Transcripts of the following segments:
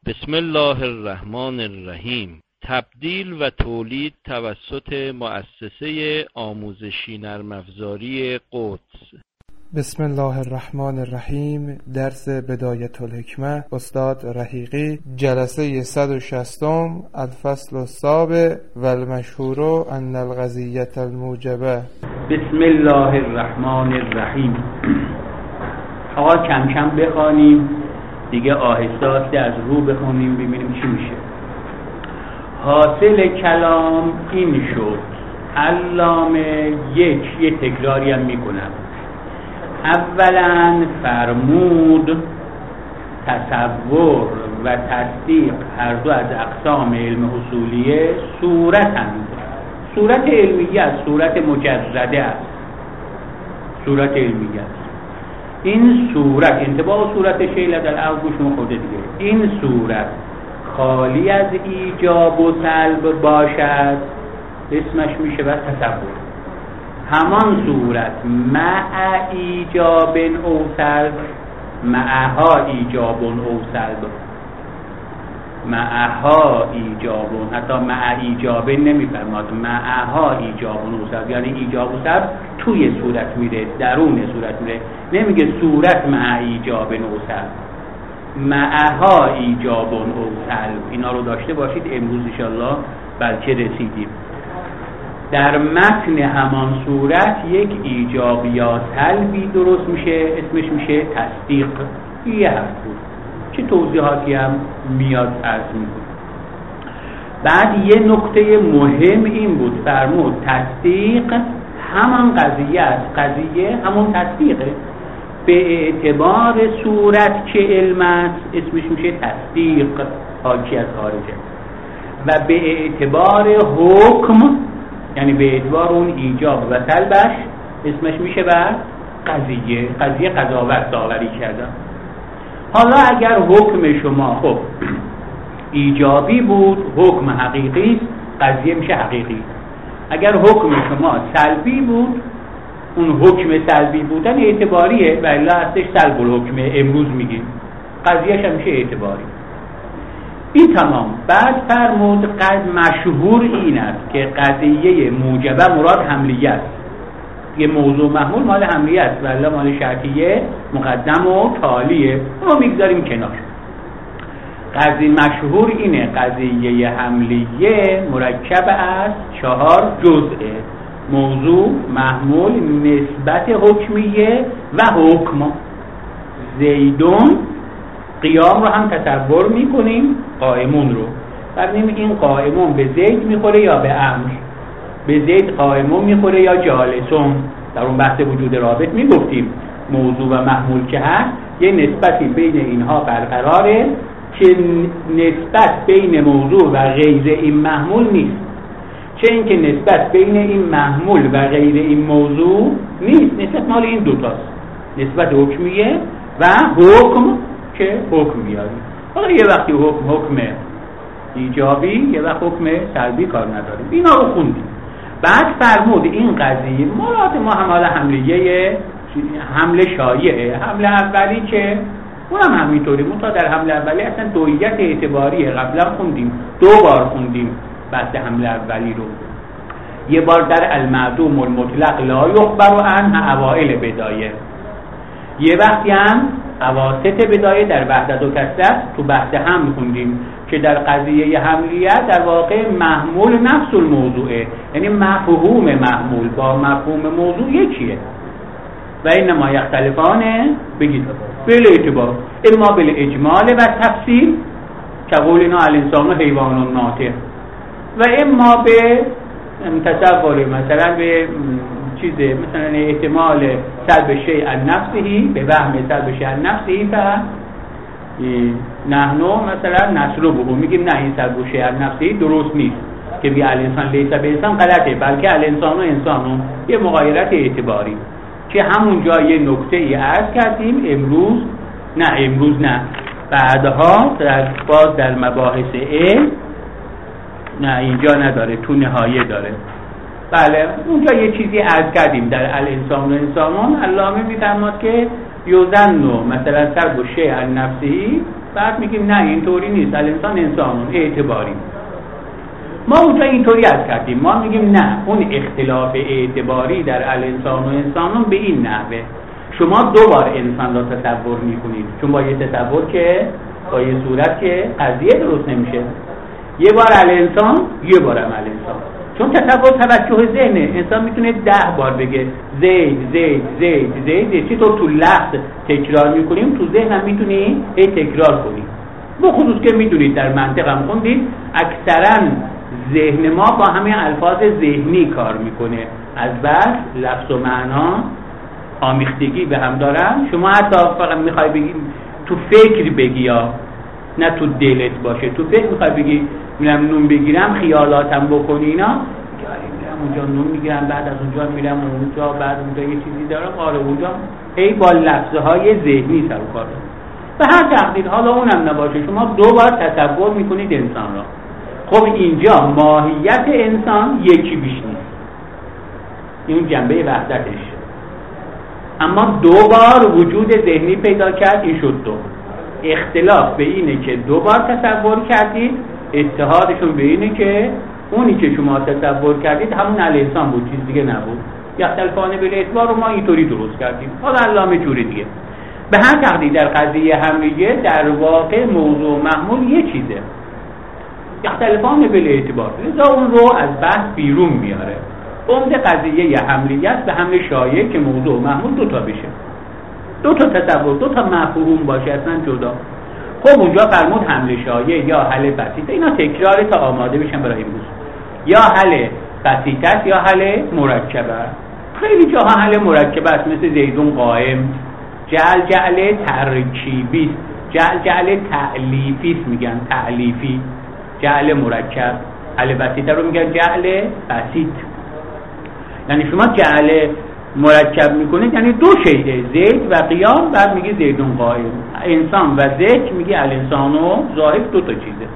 بسم الله الرحمن الرحیم. تبدیل و تولید توسط مؤسسه آموزشی نرم‌افزاری قدس. بسم الله الرحمن الرحیم. درس بدایة الحکمة، استاد رحیقی، جلسه 160، الفصل السابع و المشهور ان القضیة الموجبة. بسم الله الرحمن الرحیم. آقا کم کم بخوانیم دیگه، آهسته آهسته از رو بخونیم ببینیم چی میشه. حاصل کلام این شد. علامه یه تکراری هم میکنم. اولا فرمود تصور و تصدیق هر دو از اقسام علم اصولیه صورتند. صورت علمیه است، صورت مجرده است، صورت علمیه است. این صورت انطباق صورت شیله در اغوشون خوده دیگه. این صورت خالی از ایجاب و سلب باشد اسمش میشه و تصور. همان صورت مع ایجاب او سلب، معها ایجاب او سلب، معها ایجاب، حتی مع ایجاب نمیفرماد، معها ایجاب او سلب، یعنی ایجاب و سلب توی صورت میره، درون صورت میره، نمیگه صورت مع ایجاب او سلب، معها ایجاب او سلب. اینا رو داشته باشید، امروز انشالله بلکه رسیدیم. در متن همان صورت یک ایجاب یا سلبی درست میشه، اسمش میشه تصدیق. یه حرف بود، چه توضیحاتی هم میاد عرض میکنه. بعد یه نکته مهم این بود، فرمود تصدیق همان قضیه است. قضیه همون تصدیقه. به اعتبار صورت که علم است اسمش میشه تصدیق، حاکی از خارجه. و به اعتبار حکم، یعنی به اعتبار اون ایجاب و سلبش، اسمش میشه بر قضیه. قضیه قضاوت داوری کردن. حالا اگر حکم شما خب ایجابی بود، حکم حقیقی است، قضیه میشه حقیقی. اگر حکم شما سلبی بود، اون حکم سلبی بودن اعتباریه و الا هستش سلب الحکم، امروز میگیم قضیهش هم میشه اعتباری. این تمام. بعد فرمود مشهور این است که قضیه موجبه مراد حملیه است. یه موضوع محمول مال حملیه است و الا مال شرطیه مقدم و تالیه، اونو میگذاریم کنار. قضیه مشهور اینه قضیه حملیه مرکب از 4 جزء: موضوع، محمول، نسبت حکمیه و حکم. زیدون، قیام رو هم تصور میکنیم، قائمون رو ببینیم این قائمون به زید میخوره یا به امر، به زید قائمون میخوره یا جالسون. در اون بحث وجود رابط میگفتیم موضوع و محمول که هست یه نسبتی بین اینها برقراره که نسبت بین موضوع و غیر این محمول نیست، چه اینکه نسبت بین این محمول و غیر این موضوع نیست، نسبت مال این دوتاست، نسبت حکمیه و حکم که حکم بیاریم. حالا یه وقتی حکم ایجابی، یه وقت حکم سلبی کار نداریم. اینا رو خوندیم. بعد فرمود این قضیه مراد ما هم حالا حمله شایعه، حمله اولی که اونم همینطوری، تا در حمله اولی اصلا دویت اعتباریه. قبلا خوندیم، 2 بار خوندیم بحث حمله اولی رو. یه بار در المعدوم المطلق لا یخبر عنه اوائل بدایه، یه وقتی هم اواسط بدایه در وحدت و کثرت تو بحث هم خوندیم که در قضیه حملیت در واقع محمول نفس الموضوعه، یعنی مفهوم محمول با مفهوم موضوع یکیه. و اینما یختلفانه بگید بل اعتبار، اما بل اجمال و تفصیل که قولنا الانسان حیوان ناطق، و اما به تصور، مثلا به چیزه مثلا احتمال سلب شیء عن نفسه، به وهم سلب شیء عن نفسه نحنو مثلا نسلبه، میگیم نه این سلب شیء عن نفسه درست نیست که بی الانسان لیس به انسان غلطه، بلکه الانسان و انسانون یه مغایرت اعتباری که همون جای نکته ای عرض کردیم. امروز نه بعدها باز در مباحث علم، نه اینجا نداره، تو نهایه داره. بله اونجا یه چیزی عرض کردیم در الانسان و انسانون. علامه میفرماد که یوزن مثلا سلب شیء عن نفسه بعد میگیم نه اینطوری نیست، الانسان انسانون اعتباری. ما اونجا اینطوری عرض کردیم، ما میگیم نه، اون اختلاف اعتباری در الانسان و انسانون به این نحوه شما دو بار انسان را تصور میکنید، چون با یه تصور که با یه صورت که قضیه درست نمیشه. یه بار الانسان، یه بار هم الانسان، چون تصور توجه ذهنه. انسان میتونه 10 بار بگه زید زید زید زید. چطور تو لفظ تکرار میکنیم، تو ذهن هم میتونی تکرار کنی. بخصوص که میدونید در منطق هم خوندید اکثرا ذهن ما با همین الفاظ ذهنی کار میکنه، از بس لفظ و معنا آمیختگی به هم دارن. شما حتی فقط میخوای بگی تو فکر بگی، یا نه تو دلت باشه، تو فکر میخوای بگی میرم نون بگیرم خیالاتم بکنی اینا، میرم اونجا نون میگیرم، بعد از اونجا میرم اونجا، بعد اونجا یه چیزی دارم، آره اونجا ای با لفظهای ذهنی سر و کار. به هر تقدیر حالا اونم نباشه، شما 2 بار تصور میکنید انسان را. خب اینجا ماهیت انسان یکی بیش نیست، این جنبه وحدتش، اما 2 بار وجود ذهنی پیدا کرد، این شد 2. اختلاف به اینه که 2 بار تصور کردید، اتحادشون به اینه که اونی که شما تصور کردید همون الانسان بود، چیز دیگه نبود. یختلفان بالاعتبار رو ما اینطوری درست کردیم، حالا علامه جوری دیگه. به هر تقدیر در قضیه همریه در واقع موضوع و محمول یه چیزه، یختلفان بالاعتبار، لذا اون رو از بحث بیرون میاره. عمده قضیه حملیه است به حمل شایع که موضوع و محمول 2 تا بشه، 2 تا تصور، 2 تا مفهوم باشه، اصلا جدا. خب اونجا فرمود حمل شایع یا حل بسیطه، اینا تکرار تا آماده بشن برای امروز. یا حل بسیطه است یا حل مرکبه. خیلی جاها حل مرکبه است، مثل زیدون قائم. جعل ترکیبی است، جعل تألیفی است، میگن تألیفی. جعل مرکب، حل بسیطه رو میگن جعل بسیط. یعنی شما جعل مرکب میکنید یعنی 2 شیء، زید و قیام، بعد میگی زیدون قائم. انسان و ذکر میگی الانسان و ظاهر 2 تا چیزه.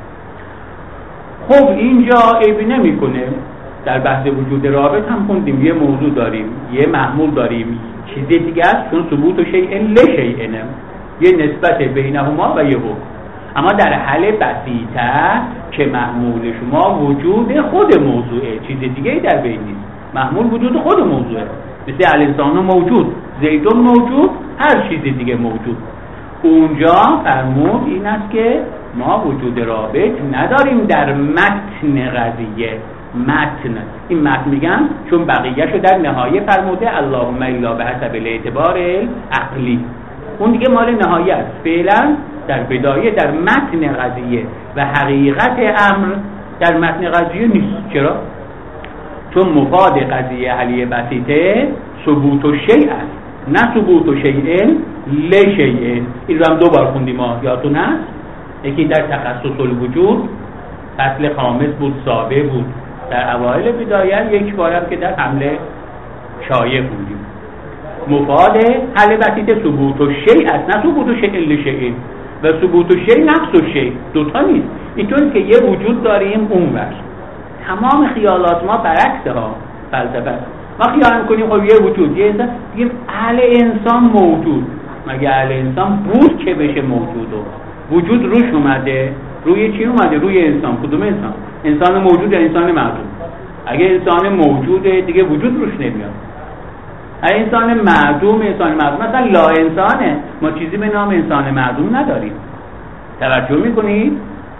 خب اینجا عیبی نمیکنه، در بحث وجود رابط هم خوندیم یه موضوع داریم، یه محمول داریم، چیز دیگه است، چون ثبوت شیء لشیء، یه نسبت بینهما و یه حکم. اما در حل بسیطه که محمول شما وجود خود موضوعه، چیز دیگه در بین نیست، محمول وجود خود موضوعه، مثل الانسان موجود، زیدون موجود، هر چیز دیگه موجود. اونجا فرمود این است که ما وجود رابط نداریم در متن قضیه. متن، این متن میگن چون بقیه‌شو در نهایه فرموده اللهم الا بحسب الاعتبار عقلی، اون دیگه مال نهایه است. فعلا در بدایه در متن قضیه و حقیقت امر در متن قضیه نیست. چرا؟ چون مفاد قضیه حلیه بسیطه ثبوت و شیء است، نه ثبوت و شیء لشیء. این رو هم 2 بار خوندیم ما، یادتون هست؟ یکی در تخصص الوجود فصل خامس بود، سابع بود، در اوایل بدایه، یک بارم که در حمله شایع خوندیم. مفاد حل بسیطه ثبوت و شیء است، نه ثبوت و شیء لشیء. و ثبوت و شیء نقص و شیء 2 تا نیست. اینطور که یه وجود داریم اونور. تمام خیالات ما برعکس ها فلسفه. ما خیال میکنیم خب یه وجود، یه انسان، دیگه اهل انسان موجود. مگه اهل انسان بود که بشه موجود؟ و وجود روش اومده، روی چی اومده؟ روی انسان. کدوم انسان؟ انسان موجود یا انسان معدوم؟ اگه انسان موجوده دیگه وجود روش نمیاد. اگه انسان معدوم، مثلا لا انسانه، ما چیزی به نام انسان معدوم نداریم. توجه میکنید؟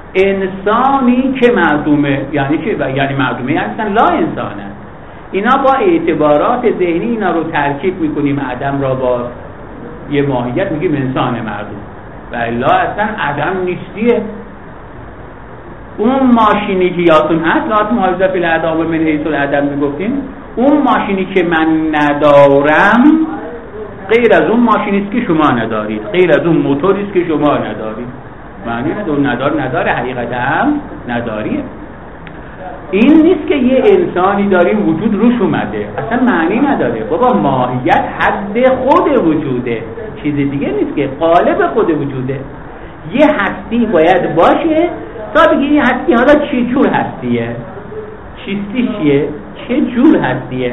انسانی که معدومه یعنی چی؟ یعنی معدومه اصلا لا انسانه. اینا با اعتبارات ذهنی اینا رو ترکیب میکنیم، عدم را با یه ماهیت میگیم انسان معدوم، و الا اصلا عدم نیستیه. اون ماشینی که یادتون هست لات محافظه فی العدم من حیث العدم میگفتیم، اون ماشینی که من ندارم غیر از اون ماشینی است که شما ندارید، غیر از اون موتوری است که شما ندارید. معنی نداره حقیقت هم نداریه. این نیست که یه انسانی داریم وجود روش اومده، اصلا معنی نداره. بابا ماهیت حد خود وجوده، چیز دیگه نیست که قالب خود وجوده. یه هستی باید باشه تا بگی این هستی حالا چه جور هستیه، چیستی چیه، چه جور هستیه.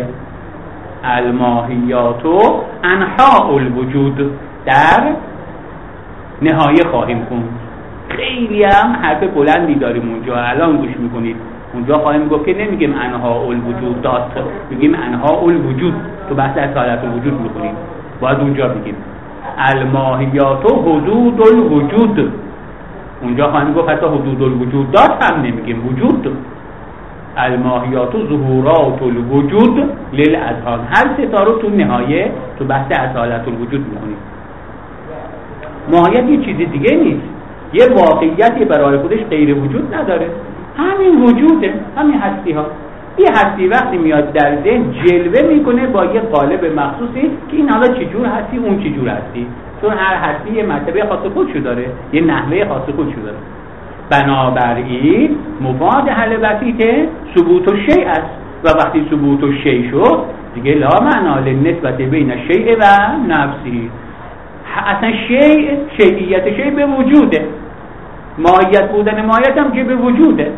الماهیات و انحاء الوجود در نهایه خواهیم خوند. خیلی هم حرف بلندی داریم اونجا، الان گوش میکنید. اونجا خواهیم گفت که نمیگیم انها الوجود دات، میگیم انها الوجود. تو بحث اصالت الوجود میکنیم، باید اونجا بگیم الماهیات و حدود الوجود. اونجا خواهیم گفت حتی حدود الوجود دات هم نمیگیم، وجود. الماهیات و ظهورات الوجود للاذهان. هر ستا رو تو نهایه تو بحث اصالت الوجود میکنیم. ماهیت یه چیز دیگه نیست، یه واقعیتی برای خودش غیر وجود نداره، همین وجوده، همین هستی ها. یه هستی وقتی میاد در ذهن جلوه میکنه با یه قالب مخصوصی که این حالا چجور هستی اون چجور هستی، چون هر هستی یه مرتبه خاص خودشو داره، یه نحوه خاص خودشو داره. بنابراین مفاد حل بسیطه ثبوت الشیء است و وقتی ثبوت الشیء شد دیگه لا معنا للنسبت بین الشیء و نفسی. اصلا شیعیت شیء به وجوده، ماهیت بودن ماهیت هم که به وجوده.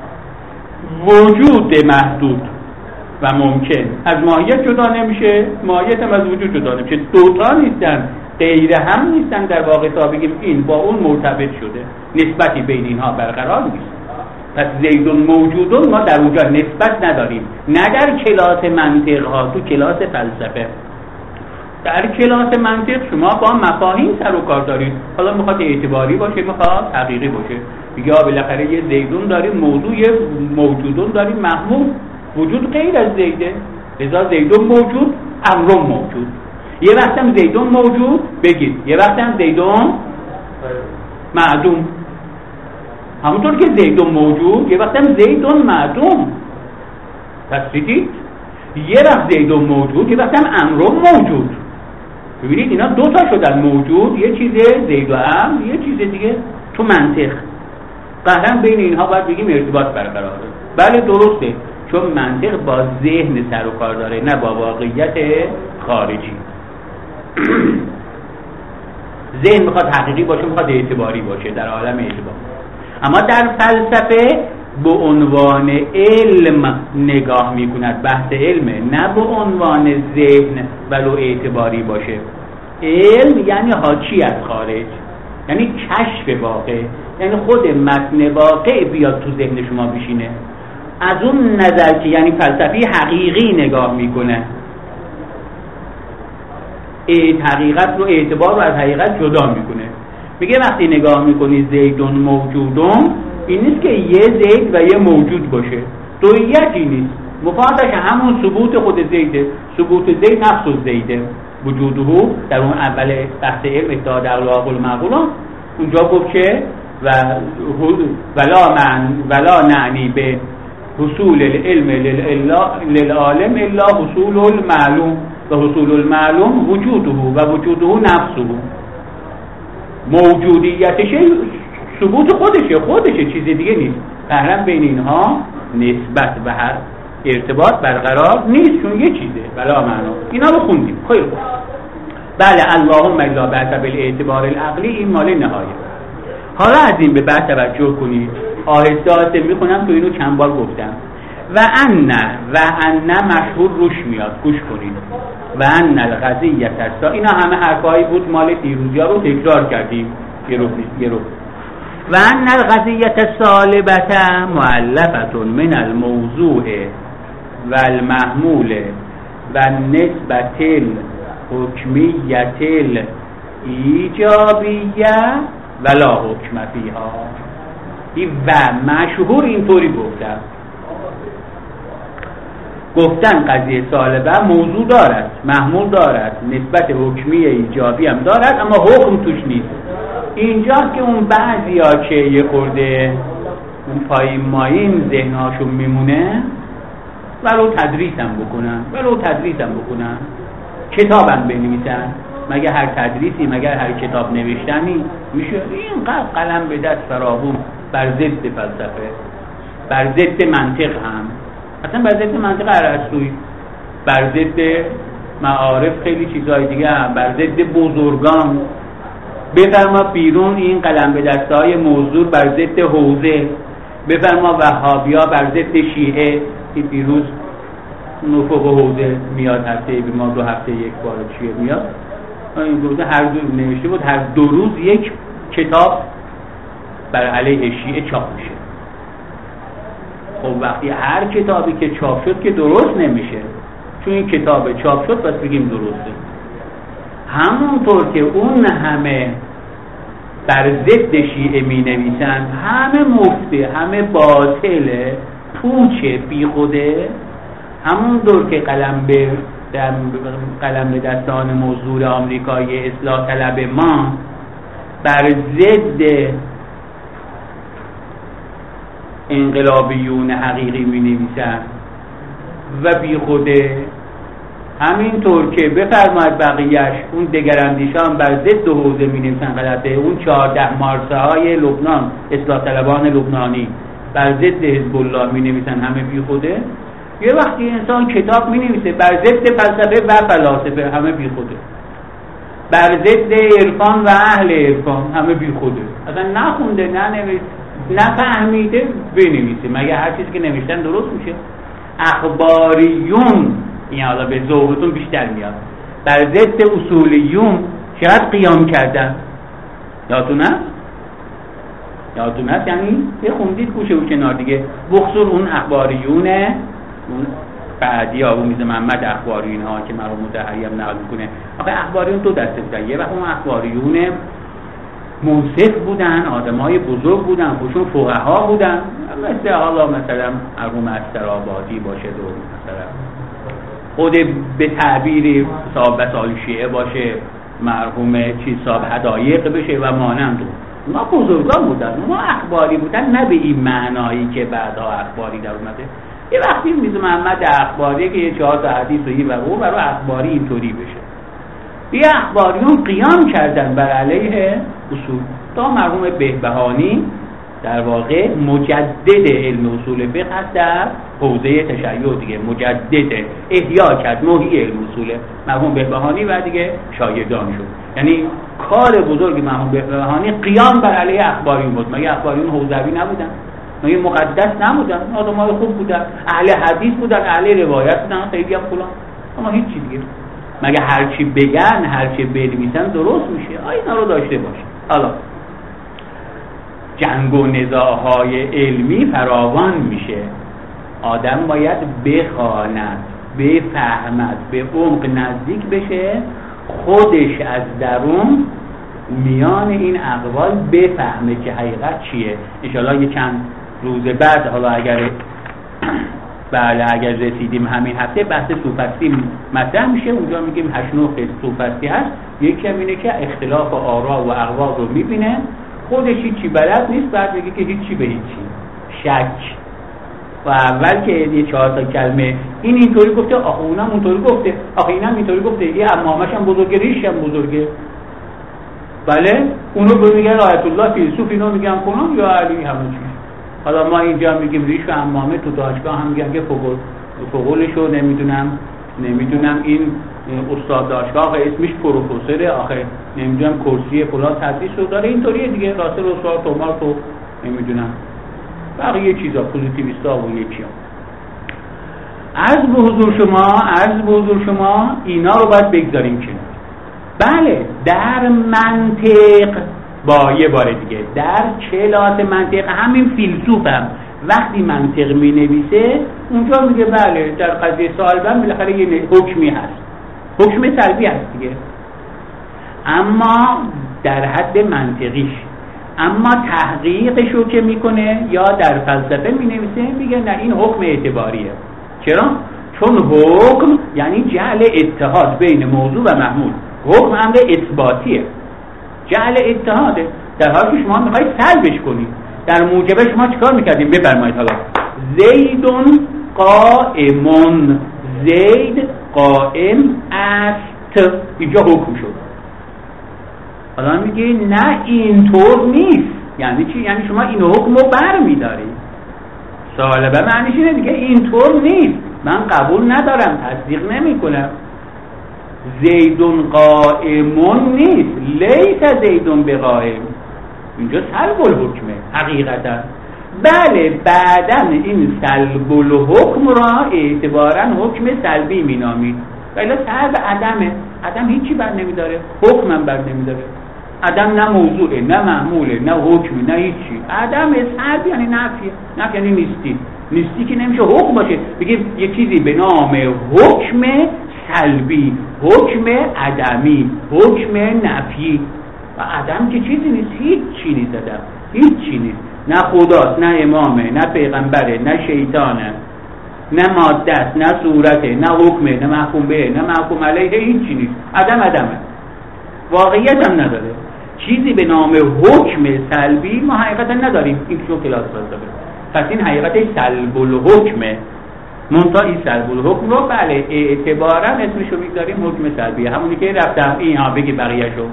وجود محدود و ممکن از ماهیت جدا نمیشه، ماهیت هم از وجود جدا نمیشه، دوتا نیستن، غیر هم نیستن. در واقع تا بگیم این با اون مرتبط شده، نسبتی بین اینها برقرار نیست. پس زیدون موجودون ما در اونجا نسبت نداریم، نه در کلاس منطق ها، تو کلاس فلسفه. در کلاس منطق شما با مفاهیم سر و کار دارید، حالا میخواد اعتباری باشه میخواد حقیقی باشه. بگه بالاخره یه زیدون داریم، موضوع موجودون داریم، محمول وجود غیر از زیده، لذا زیدون موجود، امرون موجود. یه وقتم زیدون موجود بگید، یه وقتم زیدون معدوم. همونطور که زیدون موجود، یه وقتم زیدون معدوم. پس دیدید یه وقت زیدون موجود، یه وقتم امرون موجود. ببینید اینا دوتا شدن موجود، یه چیز زید و امر، یه چیز دیگه تو منطق. قطعا بین اینها باید بگیم ارتباط برقراره. بله درسته، چون منطق با ذهن سر و کار داره، نه با واقعیت خارجی. ذهن میخواد حقیقی باشه، میخواد اعتباری باشه در عالم اعتبار. اما در فلسفه به عنوان علم نگاه میکند، بحث علمه، نه به عنوان ذهن ولو اعتباری باشه. علم یعنی حاکی از خارج، یعنی کشف واقع، یعنی خود متن واقع بیاد تو ذهن شما بشینه. از اون نظر که یعنی فلسفی حقیقی نگاه میکنه، حقیقت رو، اعتبار رو از حقیقت جدا میکنه. میگه وقتی نگاه میکنی زیدون موجودون، این نیست که یه زید و یه موجود باشه، دویتی نیست. مفادش همون ثبوت خود زیده، ثبوت زید نفس زیده، وجوده. در اون اول بحث علم اتحاد عقل و عقل معقولان اونجا گفت که ولا نعنی به حصول العلم للعالم الا حصول المعلوم و حصول المعلوم وجوده و وجوده نفسه. موجودیتش ثبوت خودشه، چیز دیگه نیست. فعلا بین اینها نسبت و هر ارتباط برقرار نیست، چون یه چیزه بلا معنا. اینا رو خوندیم خیلی خوب. بله اللهم الا بعد بالاعتبار العقلی، این مال نهایه. حالا از این به بعد توجه کنید، آهسته آهسته میخونم، تو اینو چند بار گفتم. و ان مشهور روش میاد، گوش کنید. و ان القضیه تسا، اینا همه حرفایی بود مال دیروزیا رو تکرار کردیم یه رو. و ان القضیه السالبه مؤلفه من الموضوع و المحمول و نسبت الحکمیت الایجابیه ولا حکم فیها. این و مشهور اینطوری گفتن قضیه سالبه موضوع دارد، محمول دارد، نسبت حکمی ایجابی هم دارد، اما حکم توش نیست. اینجاست که اون بعضیا که یه خورده اون پایین مایین ذهنهاشون میمونه، ولو تدریس هم بکنن، کتابم بنویسن، مگه هر تدریسی، مگر هر کتاب نوشتنی میشه اینقدر قلم به دست فراهم بر ضد فلسفه، بر ضد منطق، هم اصلا بر ضد منطق ارسطویی، بر ضد معارف، خیلی چیزهای دیگه هم، بر ضد بزرگان. بفرما بیرون این قلم به دستهای موضوع بر ضد حوزه، بفرما وهابیا بر ضد شیعه که دیروز نفوق حوزه میاد، هفته به ما 2 هفته یک بار شیعه میاد. این روزه هر دو نوشته بود هر 2 روز یک کتاب بر علیه شیعه چاپ میشه. خب وقتی هر کتابی که چاپ شد که درست نمیشه، چون این کتاب چاپ شد پس بگیم درسته. همونطور که اون همه بر ضد شیعه می نویسن، همه مفته، همه باطله، پوچه، بی خوده، همونطور که قلم به دستان مزدور آمریکایی اصلاح طلب ما بر ضد انقلابیون حقیقی می نویسن و بی خوده، همینطور که بفرماید بقیهش اون دگراندیشان بر ضد حوزه می نویسن غلطه. اون 14 مارسه های لبنان، اصلاح طلبان لبنانی بر ضد حزب الله می نویسن، همه بی خوده. یه وقتی انسان کتاب می نویسه بر ضد فلسفه و فلاسفه، همه بی خوده. بر ضد عرفان و اهل عرفان، همه بی خوده. اصلا نخونده، ننویسه، نفهمیده بنویسه. مگه هر چیزی که نوشتن درست میشه؟ اخباریون، این حالا به ذوقتون بیشتر میاد، بر ضد اصولیون چقدر قیام کردن. یادتون هست؟ یعنی یه خوندید گوشه و کنار دیگه، بخصوص اون اخباریونه، اون بعدی ابو میز محمد اخباریون ها که مرحوم مطهری هم نقل میکنه. آخه اخباریون دو دسته بودن. یه وقت اون اخباریون منصف بودن، آدمای بزرگ بودن، خودشون فقها بودن، مثل حالا مثلا مرحوم استرآبادی باشه، دو مثلا خود به تعبیر صاحب وسائل شیعه باشه، مرحوم صاحب هدایق بشه و مانند. اونا بزرگان بودن، اونا اخباری بودن، نه به این معنایی که بعدا اخباری در اومده. یه وقتی میز محمد اخباری که یه 4 تا حدیث و او برای اخباری اینطوری بشه. یه اخباریون قیام کردن بر علیه اصول. تا مرحوم بهبهانی در واقع مجدد علم اصول فقه هست در حوزه تشیع دیگه، مجدد احیا کرد نوعی علم اصول مرحوم بهبهانی و دیگه شاگردان شد. یعنی کار بزرگ مرحوم بهبهانی قیام بر علیه اخباریون بود. مگه اخباریون حوزوی نبودن؟ مگه مقدس نبودن؟ آدمای خوب بودن، اهل حدیث بودن، اهل روایت بودن، خیلی هم فلان. اما هیچ چیز دیگه. مگه هرچی بگن، هرچی بنویسن درست میشه؟ اینا رو داشته باشه. حالا جنگ و نزاع‌های علمی فراوان میشه. آدم باید بخواند، بفهمد، به عمق نزدیک بشه، خودش از درون میان این اقوال بفهمه که حقیقت چیه. انشاءالله یه چند روز بعد، حالا اگر رسیدیم همین هفته، بحث سوفسطی مطرح میشه. اونجا میگیم 8-9 سوفسطی هست. یکی هم اینه که اختلاف آرا و اقوال رو میبینه، خودش هیچی بلد نیست، بعد میگه که هیچی به هیچی، شک. و اول که یه 4 تا کلمه این اینطوری گفته، آخه اونم اونطوری گفته، آخه اینم اینطوری گفته، یه عمامش هم بزرگه، ریش هم بزرگه. بله اونو به میگن آیت الله فیلسوف، اینو میگن فلان یا علی همه چیز. حالا ما اینجا میگیم ریش و عمامه، تو دانشگاه هم میگن که فوقولشو نمیدونم این استاد دانشگاه اسمش پروفسوره، آخه نمیدونم کرسی فلان تدریس رو داره، اینطوریه دیگه. راسل استاد تومار تو نمیدونم بقیه چیزا، پوزیتیویستا و یکی ها. عرض به حضور شما اینا رو باید بگذاریم کنار. بله در منطق با یه بار دیگه، در کلاس منطق همین فیلسوف هم وقتی منطق می نویسه اونجا میگه بله در قضیه سالبن بالاخره یه حکمی هست، حکم سلبی هست دیگه، اما در حد منطقیش. اما تحقیقش رو که میکنه یا در فلسفه می نویسه میگه نه این حکم اعتباریه. چرا؟ چون حکم یعنی جعل اتحاد بین موضوع و محمول. حکم امر اثباتیه، جعل اتحاده، در حالی که شما میخواید سلبش کنید. در موجبه شما چیکار میکردیم؟ بفرمایید حالا زیدون قائمون، زید قائم است، اینجا حکم شد. حالا میگی نه اینطور نیست. یعنی چی؟ یعنی شما این حکم رو بر میدارید. سالبه معنیش اینه دیگه، اینطور نیست، من قبول ندارم، تصدیق نمی کنم. زیدون قائمون نیست، لیس زیدون بقائم، اینجا سلب الحکمه حقیقتا. بله بعداً این سلب الحکم را اعتباراً حکم سلبی می نامید، ولی سلب عدمه. عدم هیچی بر نمی داره، حکم هم بر نمی داره. عدم نه موضوعه، نه محموله، نه حکم، نه هیچی. عدم سلب یعنی نفی یعنی نیستی که نمیشه حکم باشه. بگیم یه چیزی به نام حکم سلبی، حکم عدمی، حکم نفی. و عدم که چیزی نیست، هیچ چی نیست عدم، هیچ چی نیست. نه خداست، نه امامه، نه پیغمبره، نه شیطانه، نه ماده است، نه صورته، نه حکمه، نه محکوم به، نه محکوم علیه، هیچ چی نیست. عدمه، واقعیت هم نداره. چیزی به نام حکم سلبی ما حقیقتا نداریم. این شو کلاس فلسفه. پس این حقیقتش سلب الحکمه. منتها این سلب الحکم رو بله اعتبارا اسمشو میذاریم حکم سلبی. همونی که رفتم بگی بقیه‌شو.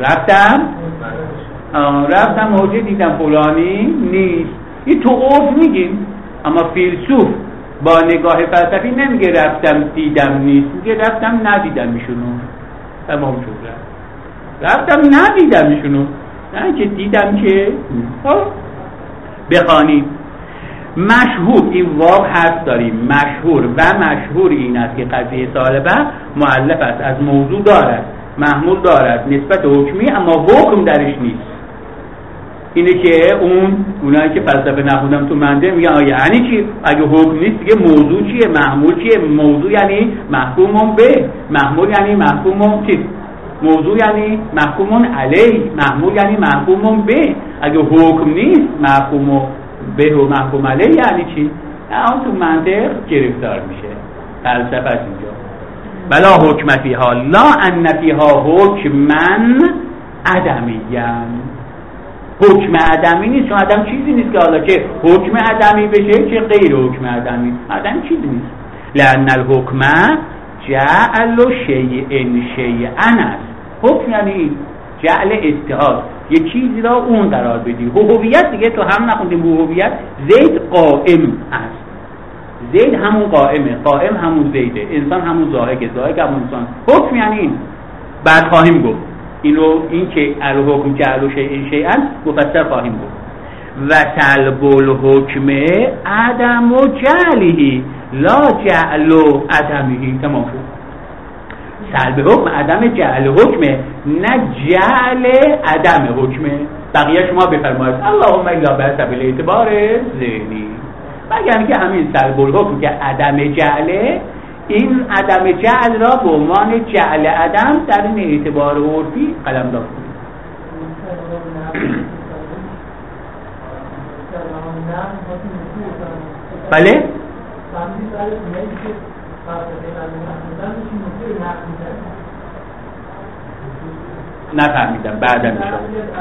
رفتم موجه دیدم فلانی نیست. این تو عرف میگیم، اما فیلسوف با نگاه فلسفی نمیگه رفتم دیدم نیست، میگه رفتم ندیدم میشونو. تمام شد. رفتم ندیدم میشونو، نه که دیدم که بخوانیم. مشهور، این واو حرف داریم، مشهور این است که قضیه طالبه مؤلف است، از موضوع دارد، محمول دارد، نسبت حکمی، اما حکم درش نیست. اینه که اونایی که فلسفه نخوندم تو منده میگن یعنی چی؟ اگه حکم نیست دیگه موضوع چیه؟ محمول چیه؟ موضوع یعنی محکوم به، محمول یعنی محکوم چی؟ موضوع یعنی محکوم علیه، محمول یعنی محکوم به. اگه حکم نیست محکوم به و محکوم علیه یعنی چی؟ اون تو منطق گرفتار میشه. فلسفه است اینجا. بلا حکم فیها لا ان فیها حکمن عدمیان. حکم عدمی نیست، چون عدم چیزی نیست که حالا که حکم عدمی بشه چه غیر حکم عدمی. عدم چیزی نیست. لأن الحکم جعل شیء شیئا است. حکم یعنی جعل اتحاد، یه چیزی را اون قرار بدی. هویت دیگه تو هم نخوندیم. هویت زید قائم است. زید همون قائمه، قائم همون زیده، انسان همون زاهده، زاهد همون انسان. حکم یعنی این. بعد خواهیم گفت این که الحکم جعل شیء شیئا مفصل خواهیم گفت. و سلب الحکم عدم جعله لا جعل عدمه. تمام شد. سلب حکم عدم جعل حکمه، نه جعل عدم حکمه. بقیه شما بفرمایید اللهم الا به سبیل اعتبار ذهنی. مگر که همین سلب الحکم که عدم جعله، این عدم جعل را به عنوان جعل عدم در این اعتبار عرفی قلمداد کنید. بله؟ نفهمیدم بعدا میشم.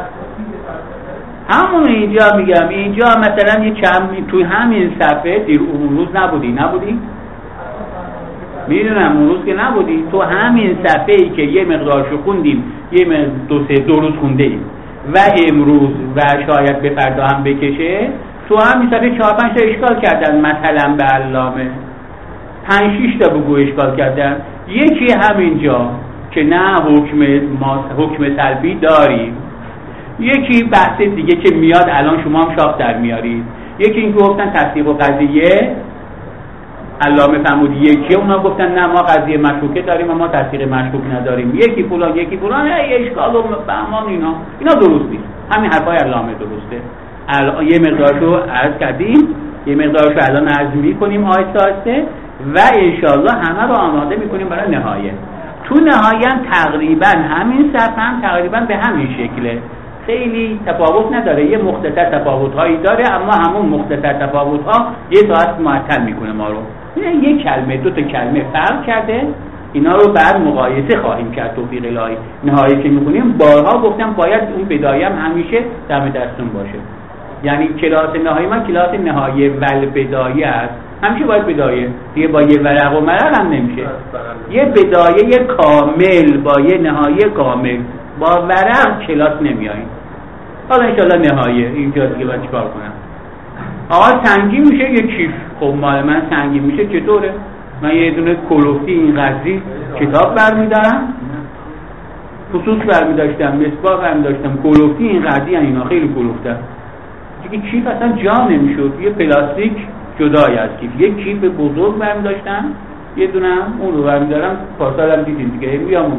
همون اینجا میگم، اینجا مثلا یه توی همین صفحه اون روز نبودی؟ میدونم اون روز که نبودی. تو همین صفحه ای که یه مقدارشو خوندیم، دو روز خونده ایم و امروز و شاید به فردا هم بکشه، تو همین صفحه 4-5 تا اشکال کردن. مثلا به علامه 5-6 تا بگو اشکال کردن. یکی همینجا که نه حکم سلبی داریم. یکی بحث دیگه که میاد الان شما هم شاخ در میارید. یکی این که گفتن تصدیق و قضیه علامه فرمودی یکی، اونا گفتن نه ما قضیه مشکوکه داریم و ما تصدیق مشکوک نداریم. یکی فلان اشکال و بهمان اینا درست نیست. همین حرفای علامه درسته. یه مقدارشو عرض کردیم، یه مقدارشو الان عرض میکنیم آهسته و انشالله همه رو آماده میکنیم برای نهایه. تو نهایه هم تقریبا همین صفحه هم تقریبا به همین شکله، خیلی تفاوت نداره. یه مختصر تفاوت‌هایی داره، اما همون مختصر تفاوت‌ها یه ساعت معطل میکنه ما رو. یه کلمه 2 تا کلمه فرق کرده، اینا رو بعد مقایسه خواهیم کرد توفیق الهی. نهایه که می‌خونیم بارها گفتم باید اون بدایه هم همیشه دم دستون باشه. یعنی کلاس نهایی من کلاس نهایه ول بدایه است. همیشه باید بدایه دیگه، با یه ورق و مرق هم نمیشه. یه بدایه کامل با یه نهایه کامل، با ورق کلاس نمیاییم. حالا انشالله نهایه اینجا دیگه باید چیکار کنم؟ آقا سنگین میشه یه کیف. خب مال من سنگین میشه چطوره؟ من یه دونه کلوفتی این قدری کتاب برمیدارم، خصوص برمیداشتم، مصباح برمیداشتم، کلوفتی این قدری، اینا خیلی کلوفته دیگه. کیف اصلا جا نمیشد. یه پلاستیک جدای از کیف، یه کیف بزرگ برمیداشتم، یه دونه اون رو برمیدارم. پارسال هم دیدیم دیگه، میام و میرم.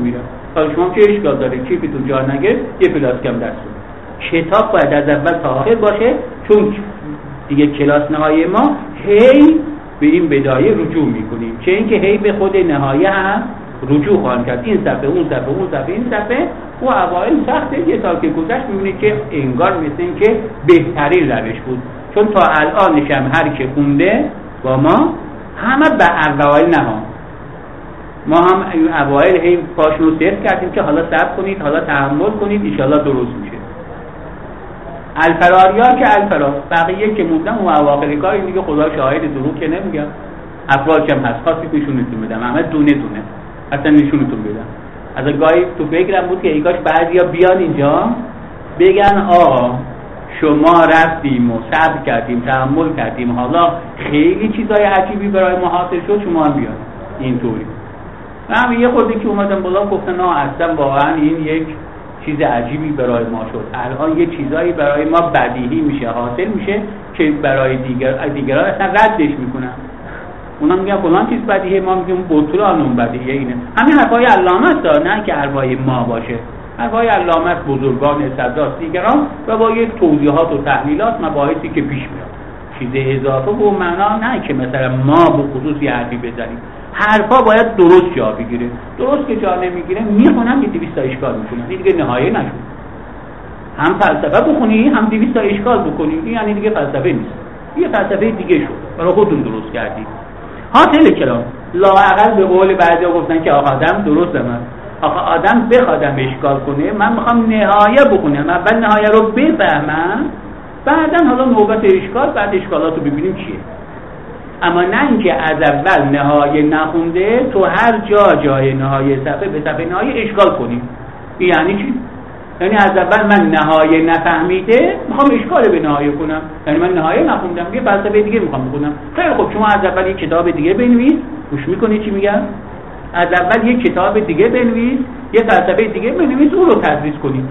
حالا شما چه اشکال داره کیفتون جا نگرفت یه پلاستیک هم دستتون. کتاب باید از اول تا آخر باشه، چون دیگه کلاس نهایی ما هی به این بدایه رجوع میکنیم، چه اینکه هی به خود نهایه هم رجوع خواهیم کرد، این صفحه اون صفحه اون صفحه این صفحه. و اوایل سخته، یه سال که گذشت میبینید که انگار مثل این که بهترین روش بود، چون تا الانش هم هر که خونده با ما همه به اوایل نها، ما هم اوایل هی پاشون رو صرف کردیم که حالا صبر کنید، حالا تحمل کنید، انشالله درست میشه. الفراریا که الفرار، بقیه که موندن و اواخر کاری دیگه خدا شاهد دروغ که نمیگم، افواج هم هست، خواستید نشونتون بدم، همه دونه دونه اصلا نشونتون بدم. از گاهی تو فکرم بود که ایگاش بعضیا بیان اینجا بگن شما رفتیم و صبر کردیم تحمل کردیم، حالا خیلی چیزای عجیبی برای ما حاصل شد، شما هم بیان اینطوری. من یه خورده که اومدم بالا گفتن اصلا واقعا این یک چیز عجیبی برای ما شد، الان یه چیزایی برای ما بدیهی میشه حاصل میشه که برای دیگران اصلا ردش میکنن. اونا میگن فلان چیز بدیهه، ما میگیم بطلان اون بدیهه. اینه همین حرفای علامه است، نه که حرفای ما باشه. حرفای علامه است، بزرگان صدراست دیگران، و با یک توضیحات و تحلیلات مباحثی که پیش میاد، چیز اضافه و معنا نه که مثلا ما به خصوص یه حرفی بزنیم. حرفا باید درست جا بگیره، درست که جا نمیگیره میخونم یه 200 تا اشکال میکنم، این دیگه نهایه نشد. هم فلسفه بخونی هم 200 تا اشکال بکنی، این یعنی دیگه فلسفه نیست، یه فلسفه دیگه شد، برای خودتون درست کردید. حاصل کلام لااقل به قول بعضیا گفتن که آدم درست من، آدم بخوادم اشکال کنه، من میخوام نهایه بکنم، اول نهایه رو بفهمم، بعدن حالا نوبت اشکال، بعد اشکالات رو ببینیم چیه. اما نه اینکه از اول نهایه نخونده تو هر جای نهایه صفحه به صفحه نهایه اشکال کنیم. این یعنی چی؟ یعنی از اول من نهایه نفهمیده میخوام اشکال به نهایه کنم، یعنی من نهایه نخوندم یه فلسفه دیگه میخوام بخونم. خیلی خب شما از اول یک کتاب دیگه بنویس، گوش میکنی چی میگم؟ از اول یک کتاب دیگه بنویس، یه فلسفه دیگه بنویس، اون رو تدریس کنید.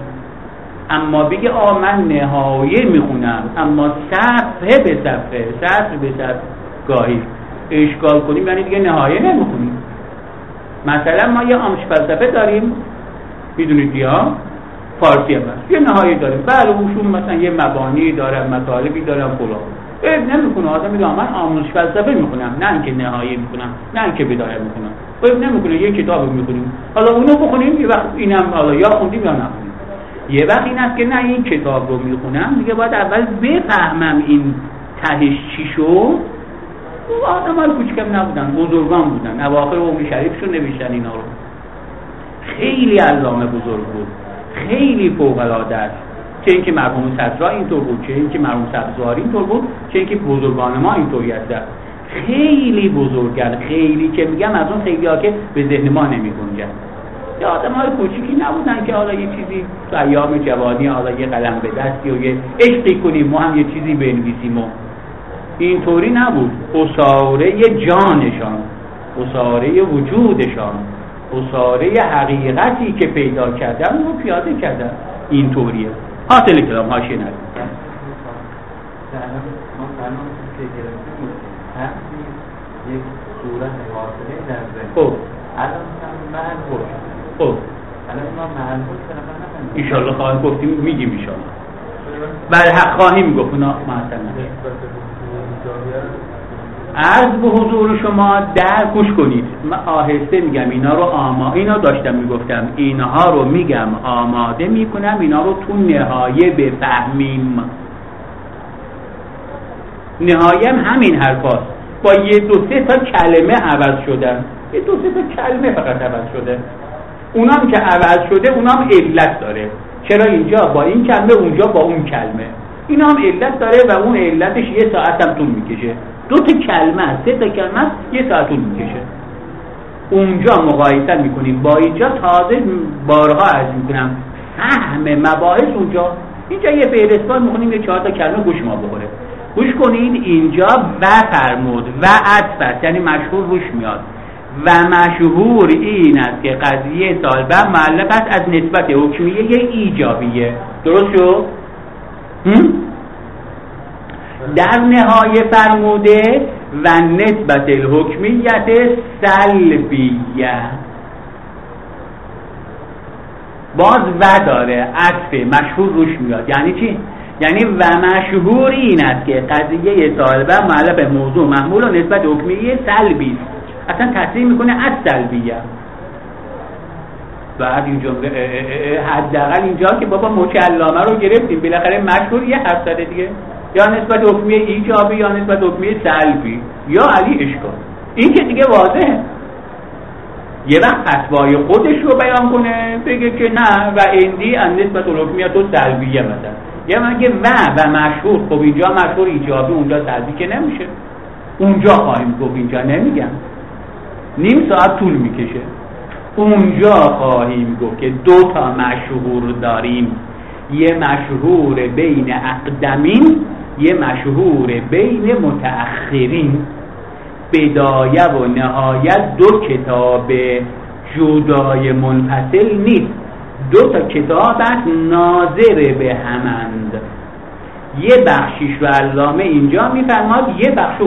اما بگی من نهایه میخونم، اما صفحه به صفحه سطر به سطر گاهی اشکال کنیم، یعنی دیگه نهایه نمیخونیم. مثلا ما یه آمش فلسفه داریم، میدونید یا فارسی هم هست، یه نهایه داریم، بله اوشون مثلا یه مبانی دارم، مطالبی دارم فلان، نمیخونه آدم میگه من آموزش فلسفه میخونم، نه اینکه نهایه میخونم، نه اینکه بدایه میخونم. نمیخونه یه کتاب میخونیم، حالا اونو بخونیم، یه وقت اینم حالا یا خوندیم یا نخونیم. یه وقت این است که نه این کتاب رو میخونم دیگه باید اول بفهمم این تهش چی شد. آدم های کوچکم نبودن، بزرگان بودن، اواخر عمر شریفشون نوشتن اینا رو. خیلی علامه بزرگ بود، خیلی فوق العاده است. چه اینکه مرحوم صدرا اینطور بود، چه اینکه مرحوم سبزواری اینطور بود، چه اینکه بزرگان ما اینطوری هستن. خیلی بزرگن، خیلی که میگم از اون خیلی ها که به ذهن ما نمیگنجن. یا آدم های کوچیکی نبودن که حالا یه چیزی تو ایام جوانی حالا یه قلم به دستی و یه عشقی کنیم ما هم یه چیزی بنویسیم و اینطوری نبود. اساره جانشان، اساره وجودشان، اساره حقیقتی که پیدا کردن رو پیاده کردن. اینطوریه. حاصل کلام حاشیه ندید. یک صورت واصله در ذهن. خب الان محل خوش. خب الان ما محل خوش نفهمیم. ان شاء الله خواهیم گفتیم، میگیم ان شاء الله. بله حق خواهیم گفت اونا مثلا. عرض به حضور شما در گوش کنید. من آهسته میگم اینا رو اینا داشتم میگفتم اینها رو میگم آماده میکنم اینا رو تو نهایه بفهمیم. نهایه همین حرفاست، با یه دو سه تا کلمه عوض شدن، یه دو سه تا کلمه فقط عوض شده. اونام که عوض شده اونام علت داره، چرا اینجا با این کلمه اونجا با اون کلمه، اینا هم علت داره و اون علتش یه ساعت هم طول میکشه. دو تا کلمه سه تا کلمه یه ساعت طول میکشه. اونجا مقایسه میکنیم با اینجا، تازه بارها عرض میکنم فهم مباحث اونجا. اینجا یه فهرستان میخونیم، یه 4 تا کلمه گوش ما بخوره. گوش کنید اینجا و فرمود و عطف یعنی مشهور روش میاد و مشهور این است که قضیه طالبه معلق است از نسبت حکمیه ایجابیه. درست شد؟ در نهایه فرموده و نسبت الحکمیت سلبیه. باز و داره، عطف مشهور روش میاد. یعنی چی؟ یعنی و مشهور این است که قضیه طالبه معلق به موضوع محمول و نسبت حکمیه سلبی است، اصلا تصریح میکنه از سلبیه. بعد این جمله حداقل اینجا که بابا مچ علامه رو گرفتیم، بالاخره مشهور یه حرف زده دیگه، یا نسبت حکمیه ایجابی یا نسبت حکمیه سلبی یا علی اشکال. این که دیگه واضحه. یه وقت فتوای خودش رو بیان کنه بگه که نه و اندی ان نسبت حکمیه تو سلبیه مثلا، یا مگه و مشهور. خب اینجا مشهور ایجابی اونجا سلبی که نمیشه، اونجا خواهیم گفت، اینجا نمیگم، نیم ساعت طول میکشه. اونجا خواهیم گفت که دو تا مشهور داریم، یه مشهور بین اقدمین، یه مشهور بین متأخرین. بدایه و نهایت دو کتاب جدای منفصل نیست، دو تا کتاب است ناظر به همند. یه بخشیش رو علامه اینجا میفرماد، یه بخش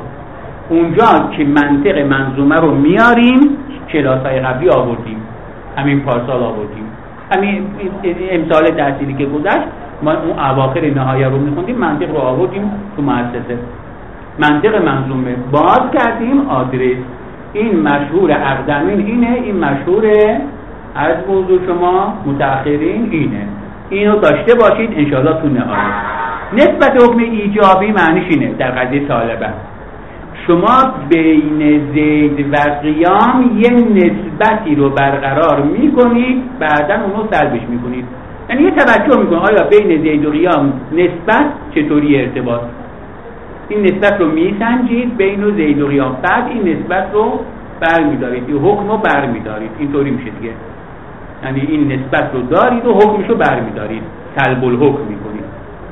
اونجا که منطق منظومه رو میاریم، کلاس‌های قبلی آوردیم، همین پارسال آوردیم، همین امسال تحصیلی که گذشت ما اون اواخر نهایه رو میخوندیم، منطق رو آوردیم تو مؤسسه، منطق منظومه باز کردیم، آدرس این مشهور اقدمین اینه، این مشهور از موضوع شما متأخرین اینه، اینو داشته باشید انشاءالله تو نهایه. نسبت حکم ایجابی معنیش اینه در قضیه طالبه، شما بین زید و قیام یه نسبتی رو برقرار میکنید، بعدا اونو سلبش میکنید. یعنی یه توجه میکنید آیا بین زید و قیام نسبت چطوری ارتباط، این نسبت رو میسنجید بین زید و قیام، بعد این نسبت رو برمیدارید، این حکم رو برمیدارید، اینطوری میشه دیگه. یعنی این نسبت رو دارید و حکمش رو برمیدارید، سلب الحکم میکنید.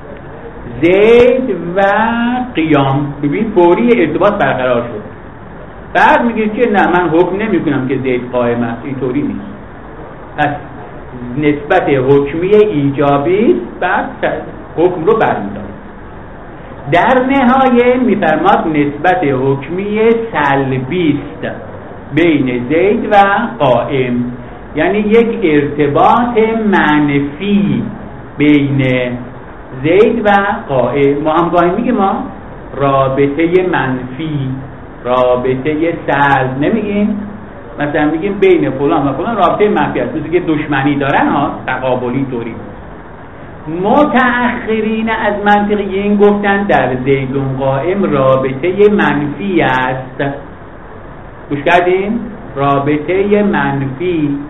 زید و قیام، ببین فوری ارتباط برقرار شد، بعد میگید که نه من حکم نمی کنم که زید قائم است، اینطوری نیست. پس نسبت حکمی ایجابی، بعد حکم رو برمیدارید. در نهایه میفرماد نسبت حکمی سلبی است بین زید و قائم، یعنی یک ارتباط منفی بین زید و قائم. ما هم گاهی میگیم ما رابطه منفی، رابطه سلب نمیگیم، مثلا میگیم بین فلان و فلان رابطه منفی است، مثل که دشمنی دارن ها، تقابلی طوری. متأخرین از منطقیین گفتن در زید و قائم رابطه منفی است. گوش کردین؟ رابطه منفی،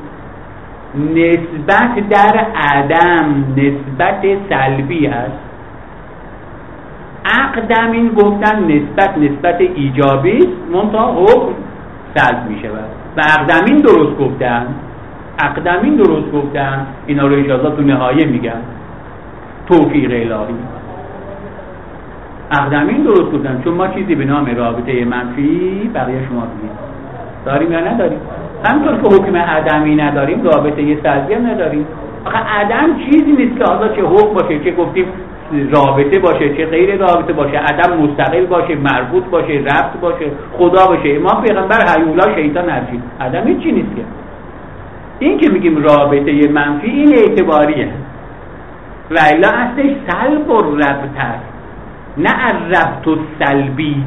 نسبت در عدم نسبت سلبی است. اقدمین گفتن نسبت ایجابی است، منتها حکم سلب می شود. و اقدمین درست گفتن، اینا رو انشاءالله تو نهایه میگم، توفیق الهی. اقدمین درست گفتن، چون ما چیزی به نام رابطه منفی بقیه شما بگید داریم یا نداریم. همطور که حکم عدمی نداریم، رابطه سلبی هم نداریم. آخه عدم چیزی نیست که حالا چه حکم باشه، چه گفتیم رابطه باشه، چه غیر رابطه باشه، عدم مستقل باشه، مربوط باشه، ربط باشه، خدا باشه، امام پیغمبر حیولا شیطان هرچی. عدم چی نیست که. این که میگیم رابطه منفی این اعتباریه، و الا اصلش سلب و ربط است، نه الربط السلبی.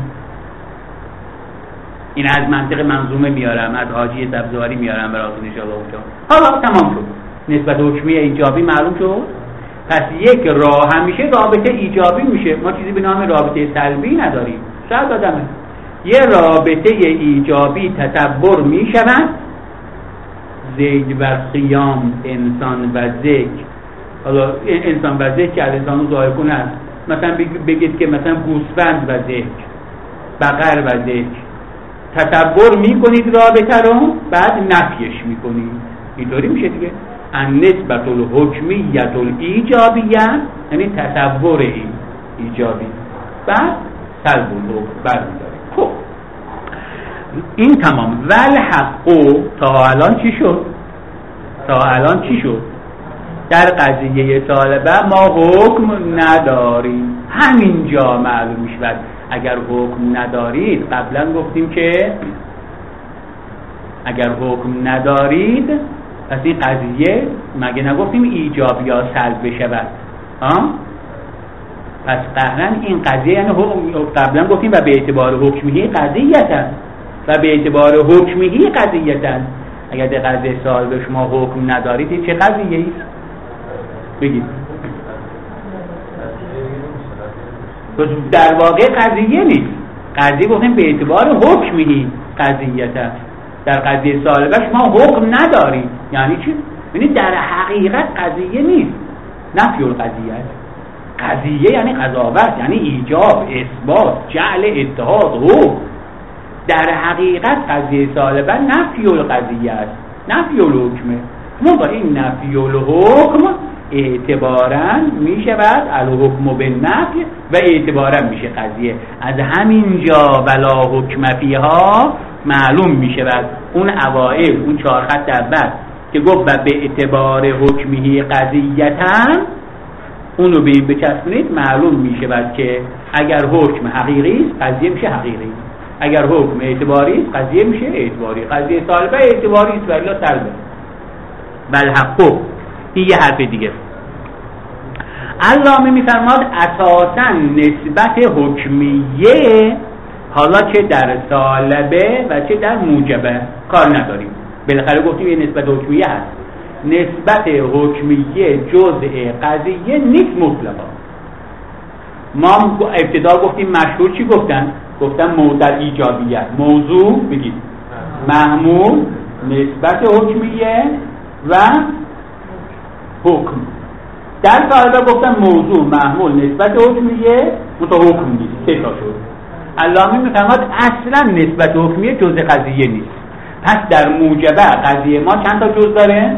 این از منطق منظومه میارم، از حاجی سبزواری میارم براتون انشاءالله اونجا. حالا تمام شد، نسبت حکمی ایجابی معلوم شد. پس یک راه همیشه رابطه ایجابی میشه، ما چیزی به نام رابطه سلبی نداریم. شاید آدمه یه رابطه ایجابی تصور میشود، زید و قیام، انسان و ذکر. حالا انسان و ذکر که از انسان ظاهر کنه است، مثلا بگید که مثلا گوسفند و ذکر، بقر و ذکر، تصور میکنید رابطه رو، بعد نفیش میکنید، اینطوری میشه دیگه. النسبة الحکمیة الایجابیه، یعنی تصور این ایجابی، بعد سلب الحکم برمیداره. خب این تمام. والحق تا الان چی شد؟ در قضیه طالبه ما حکم نداریم، همینجا معلوم میشود. اگر حکم ندارید، قبلا گفتیم که اگر حکم ندارید پس این قضیه مگه نگفتیم ایجاب یا سلب بشود؟ پس قهرا این قضیه یعنی قبلا گفتیم و به اعتبار حکمیه قضیت است و به اعتبار حکمیه قضیت است. اگر در قضیه سال به شما حکم ندارید این چه قضیه ایست؟ بگید. در واقع قضیه نیست. قضیه گفتیم به اعتبار حکمیه قضیت است. در قضیه سالبه شما حکم ندارید. یعنی چی؟ یعنی در حقیقت قضیه نیست، نفی القضیه است. قضیه یعنی قضاوت، یعنی ایجاب، اثبات، جعل، اتحاد، حکم. در حقیقت قضیه سالبه نفی القضیه است، نفی الحکمه. ما با این نفی الحکم اعتباراً می شود الحکم بالنفی و اعتباراً میشه قضیه. از همین جا ولا حکم فیها معلوم می شود اون اوائل، اون 4 خط اول که گفت و به اعتبار حکمی قضیتاً، اونو به این بچسبونید معلوم می شود که اگر حکم حقیقی است قضیه میشه حقیقی، اگر حکم اعتباری است قضیه میشه اعتباری. قضیه سالبه اعتباری است و الا سلبه. بل حقو این یه حرف دیگه. علامه میفرماد اساساً نسبت حکمیه حالا چه در سالبه و چه در موجبه کار نداریم. بالاخره گفتیم یه نسبت حکمیه هست. نسبت حکمیه جزء قضیه نیست مطلقا. ما ابتدا گفتیم مشهور چی گفتن در ایجابیت موضوع بگید محمول نسبت حکمیه و حکم. در سالبه گفتن موضوع محمول نسبت حکمیه متا حکم نیست. 3 تا شد. علامه میفرماد اصلا نسبت حکمیه جزء قضیه نیست. پس در موجبه قضیه ما چند تا جزء داره؟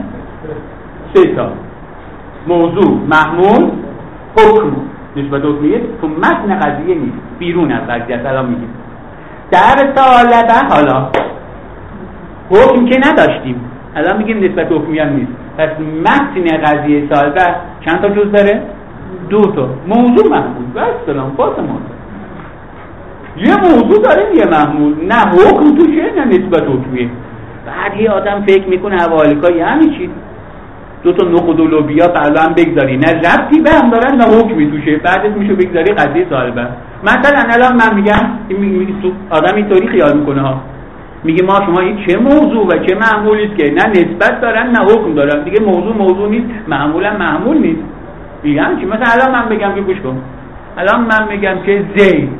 3 تا. موضوع محمول حکم. نسبت حکمیه تو متن قضیه نیست، بیرون از قضیه. الان میگیم در سالبه حالا حکم که نداشتیم، الان میگیم نسبت حکمیه نیست. پس متن قضیه سالبه چند تا جزء داره؟ 2 تا. موضوع محمول و سلام فاطمه. یه موضوع داره یه محمول، نه حکم توشه نه نسبت حکمیه. بعد یه آدم فکر میکنه حوالیکا یعنی چی؟ 2 تا نخود و لوبیا فردا هم بگذاری، نه ربطی به هم دارن نه حکمی توشه، بعدش میشه بگذاری قضیه سالبه. مثلا الان من میگم آدم اینطوری خیال میکنه ها، میگه ما شما این چه موضوع و چه معمولی است که نه نسبت دارن نه حکم دارن، دیگه موضوع نیست، معمولا معمول نیست. میگم چی؟ مثلا الان من بگم که گوش کن، الان من میگم که زید،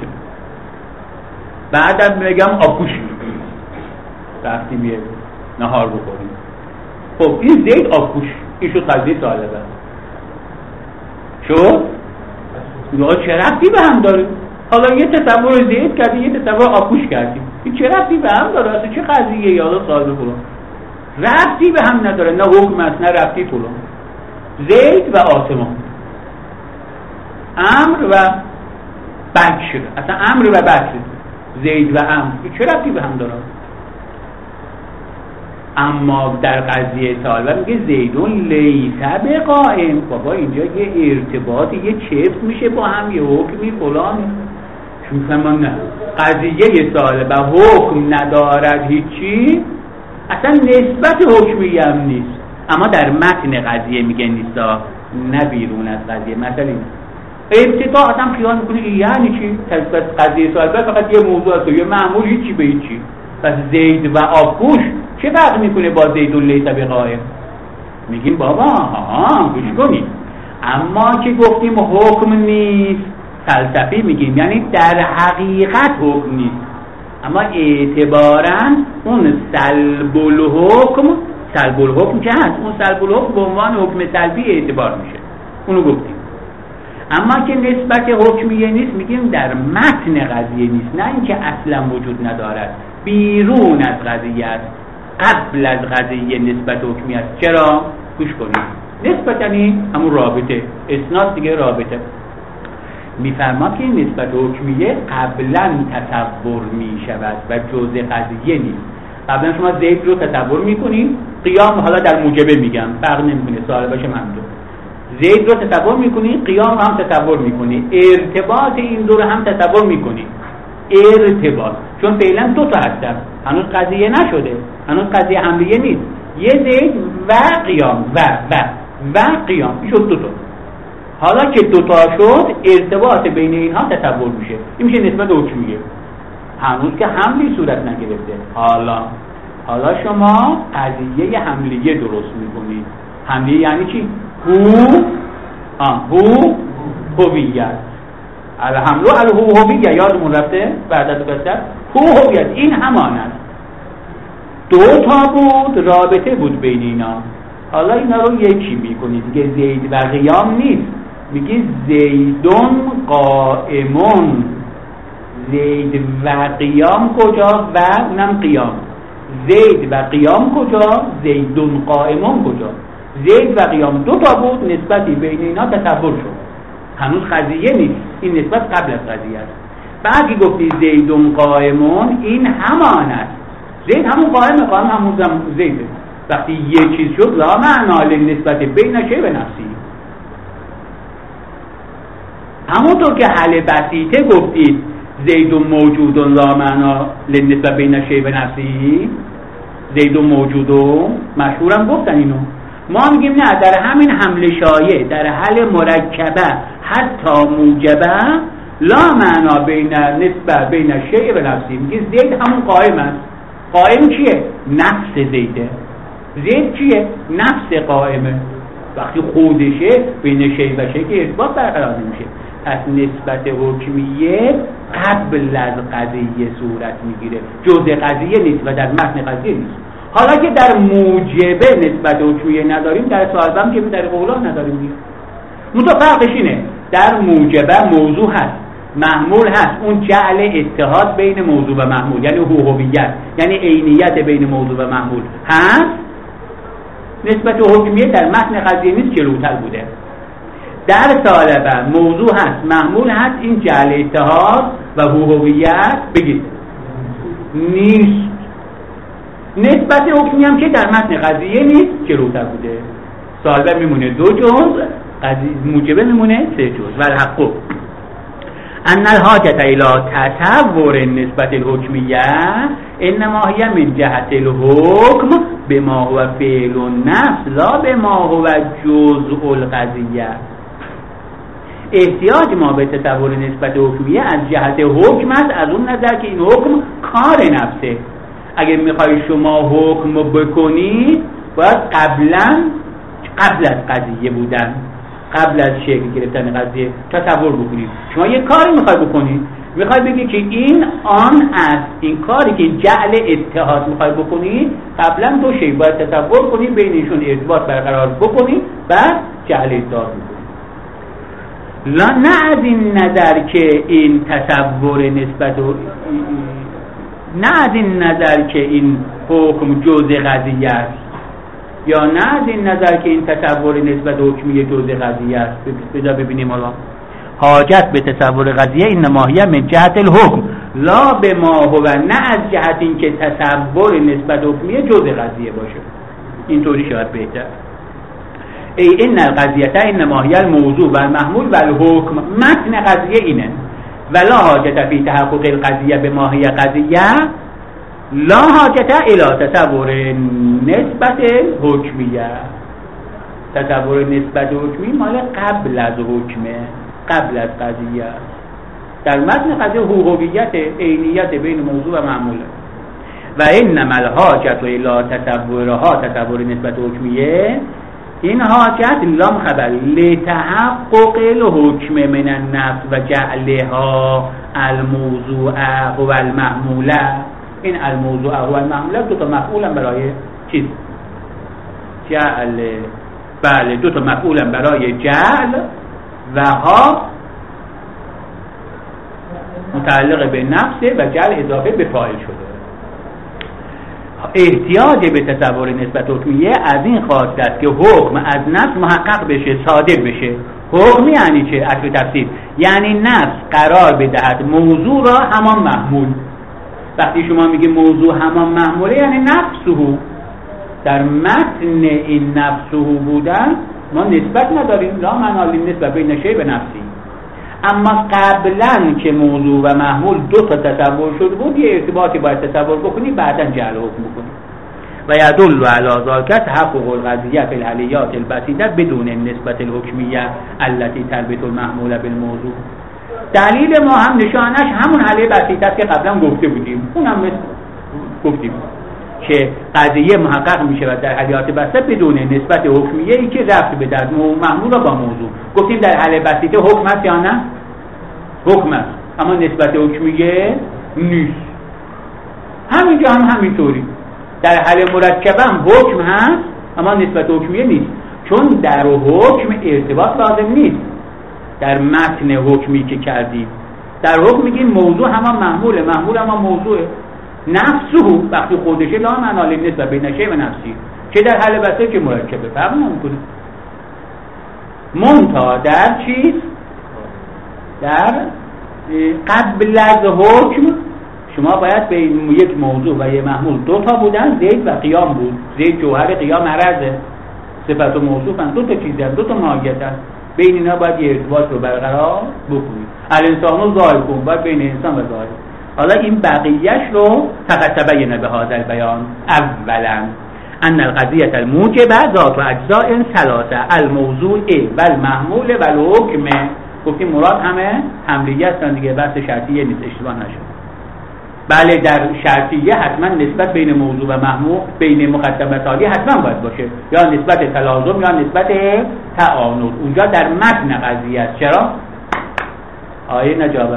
بعدم میگم آبگوش رفتیم میه نهار بخوریم. خب این زید آبگوش، این شد قضیه سالبه. شد؟ چه ربطی به هم داره؟ حالا یه تصور زید کردی یه تصور آبگوش کردی، این چه ربطی به هم داره؟ اصلا چه قضیه یالا سالبه فلان؟ ربطی به هم نداره، نه حکم است نه ربطی فلان. زید و آسمان، امر و بکر، اصلا امر و بکر، زید و امر چه ربطی به هم داره؟ اما در قضیه سالبه میگه زیدون لیس بقائم. بابا اینجا یه ارتباطی یه چفت میشه با هم، یه حکمی فلان. شما نه قضیه سالبه حکم ندارد هیچی، اصلا نسبت حکمی هم نیست، اما در متن قضیه میگه نیستا، نه بیرون از قضیه. مثلا ابتدا آدم خیال میکنه یعنی چی؟ قضیه سالبه فقط یه موضوع است، یه معمول هیچی به هیچی. پس زید و آبگوش چه فرق میکنه با زید و لیس بقائم؟ میگیم بابا گوش کنید، اما که گفتیم حکم نیست فلسفی میگیم، یعنی در حقیقت حکم نیست، اما اعتباراً اون سلب الحکم که هست، اون سلب الحکم به عنوان حکم سلبی اعتبار میشه، اونو گفتیم. اما که نسبت حکمیه نیست میگیم در متن قضیه نیست، نه اینکه اصلا وجود ندارد، بیرون از قضیه است، قبل از قضیه نسبت حکمی است. چرا؟ گوش کنید، نسبت یعنی همون رابطه، اسناد دیگه رابطه. میفرما که نسبت حکمیه قبلا تصور میشود و جزء قضیه نیست. قبلا شما زید رو تصور میکنید، قیام حالا در موجبه میگم فرق نمیکنه، سوال باشه ممنون. زید رو تصور میکنید، قیام هم تصور میکنید، ارتباط این دو رو هم تصور میکنید. ارتباط چون فعلا 2 تا هستن، هنوز قضیه نشده، هنوز قضیه حملیه نیست. یه زید و قیام و قیام، این شد 2 تا. حالا که 2 تا شد ارتباط بین اینها تصور میشه، این میشه نسبت حکمیه. هنوز که حملی صورت نگرفته. حالا شما قضیه حملیه درست میکنید. حملیه یعنی چی؟ هویت. الحملو الهویت، یادمون رفته بعد از قصه هویت، این همان است. 2 تا بود، رابطه بود بین اینا. حالا اینا رو یکی میکنید دیگه. زید و قیام نیست، میگی زیدون قائمون. زید و قیام کجا؟ و اونم قیام. زید و قیام کجا؟ زیدون قائمون کجا؟ زید و قیام 2 تا بود، نسبتی بین اینا تصور شد. هنوز قضیه نیست، این نسبت قبل از قضیه است. بعد که گفتی زیدون قائمون، این همان است. زید همون قائم همون زیده. وقتی یه چیز شد لا معنا للنسبت بین شیء و نفسی. همونطور که حل بسیطه گفتید زیدون موجودون لا معنا للنسبت بین شیء و نفسی، زیدون موجودون مشهورم گفتن اینو. ما میگیم نه، در همین حمل شایع، در حل مرکبه حتی موجبه لا معنا بین نسبت بین شیء و نفسی. میگه زید همون قائم است. قائم چیه؟ نفس زیده. زید چیه؟ نفس قائمه. وقتی خودشه بین شیء و شیء که ارتباط برقرار نمیشه. پس نسبت حکمیه قبل از قضیه صورت میگیره، جزء قضیه نیست و در متن قضیه نیست. حالا که در موجبه نسبت حکمیه نداریم، در سالبم که در قولا نداریم دیگه. فرقش اینه، در موجبه موضوع هست، محمول هست، اون جعل اتحاد بین موضوع و محمول، یعنی هویت، یعنی عینیت بین موضوع و محمول هست. نسبت حکمیه در متن قضیه نیست، جلوتر بوده. در سالبه موضوع هست، محمول هست، این جعل اتحاد و هویت بگید نیست. نسبت حکمی هم که در متن قضیه نیست، جلوتر بوده. سالبه میمونه 2 جزء، موجبه میمونه 3 جزء. والحق ان الحاجة الى تصور نسبت الحکمیه انما هي من جهت الحکم بما هو فعل النفس لا بما هو جزء القضیه. احتیاج ما به تصور نسبت حکمیه از جهت حکم است، از اون نظر که این حکم کار نفسه. اگه میخوای شما حکم بکنید باید قبل از قضیه بودن، قبل از شکل گرفتن قضیه تصور بکنید. شما یه کاری میخوای بکنید، میخوای بگی که این آن است، این کاری که جعل اتحاد میخوای بکنید، قبلا 2 شی باید تصور کنید، بینشون ارتباط برقرار بکنید، بعد جعل اتحاد بکنید. لا نه از این نظر که این تصور نسبت نه از این نظر که این حکم جزء قضیه است، یا نه از این نظر که این تصور نسبت حکمی جزء قضیه است. بذار ببینیم. حالا حاجت به تصور قضیه این نماهیه من جهت الحکم لا به ما هو، نه از جهت این که تصور نسبت حکمی جزء قضیه باشه. اینطوری شاید بهتر. این القضیه این نماهیه الموضوع و المحمول و الحکم. متن قضیه اینه ولا حاجت فی تحقق القضیه به ماهیه قضیه لا حاجت الی تصور نسبت حکمیه. تصور نسبت حکمی مال قبل از حکمه، قبل از قضیه. در متن قضیه هویت عینیت بین موضوع و معمول و انما الحاجت الی تصورها، تصور نسبت حکمیه، این حاجت لام خبر لتحقق الحکم من النفس و جعلها الموضوع و المحمول. این الموضوع و المحمول 2 تا مفعولن برای چیز جعل. بله 2 تا مفعولن برای جعل و ها متعلق به نفسه و جعل اضافه به فاعل شده. احتیاج به تصور نسبت حکمیه از این خواست است که حکم از نفس محقق بشه، صادر بشه. حکم یعنی چه؟ اصل تفسیر یعنی نفس قرار بدهد موضوع را همان محمول. وقتی شما میگی موضوع همان محموله یعنی نفسه. در متن این نفسه بودن ما نسبت نداریم، لا معنا للنسبت بین شیء و نفسی. اما قبلا که موضوع و محمول 2 تا تصور شده بود، یه ارتباطی باید تصور بکنی، بعدا جعل حکم بکنی. و یدل علی ذلک تحقق القضیه فی الحلیات البسیطه بدون نسبت الحکمیه التي تربط المحمول بالموضوع. دلیل ما هم نشانش همون حله بسیطه است که قبلا گفته بودیم، اونم گفتیم که قضیه محقق می شود در حلیات بسیطه بدون نسبت حکمیه ای که ربط به در محمول را با موضوع. گفتیم در حله بسیطه حکم است یا نه؟ حکم است، اما نسبت حکمیه نیست. همینجا هم همینطوری در حل مرکبه هم حکم هست اما نسبت حکمیه نیست، چون در حکم ارتباط لازم نیست. در متن حکمی که کردیم در حکم میگیم موضوع همان محموله، محمول همان موضوعه. نفسه وقتی خودشه لا منال نسبت بین شیء و نفسی، چه در حل بسیطه که مرکبه فرق نمیکنه. منتها در چیز در قبل از حکم شما باید به یک موضوع و یک محمول دو تا بودن، زید و قیام بود. زید جوهر، قیام عرضه، صفت و موصوف هم دو تا چیزن، دو تا ماهیت هست. بین اینا باید یه ارتباط رو برقرار بکنید. الانسان رو ظاهر کن، باید بین انسان و ظاهر. حالا این بقیهش رو فقط تبین به هذا البیان اولا ان القضیه الموجبه ذات اجزاء ثلاثه الموضوع و المحمول و الحکم. گفتیم مراد همه حملیه هستن دیگه، بحث شرطیه نیست، اشتباه نشه. بله در شرطیه حتما نسبت بین موضوع و محمول بین مقدم و تالی حتما باید باشه، یا نسبت تلازم یا نسبت تعانق. اونجا در متن قضیه است. چرا؟ آیه نجابه